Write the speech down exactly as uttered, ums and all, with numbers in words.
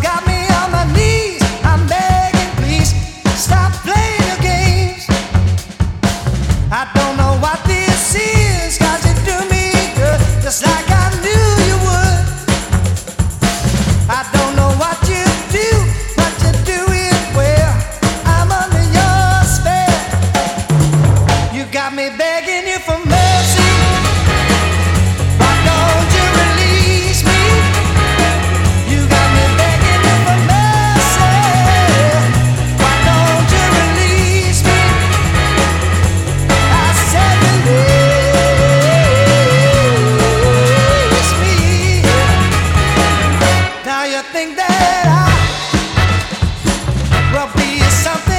got me on my knees. I'm begging, please stop playing your games. I don't know what this is, 'cause you do me good, just like I knew you would. I don't know what you do, but you do it well. I'm under your spell. You got me begging you for mercy. Why don't you release me? You got me begging you for mercy. Why don't you release me? I said release me. Now you think that I will be something